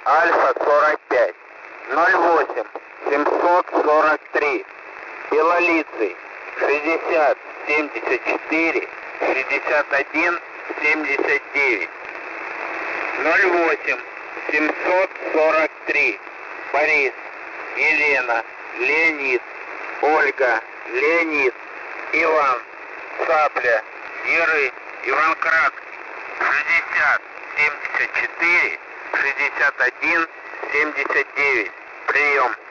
Альфа 45, 08 743, Белолицый 60 74 61 79, 08 743, Борис, Елена, Леонид, Ольга, Леонид, Иван, Цапля, Еры, Иван Краткий, 60 74 61 79. Прием.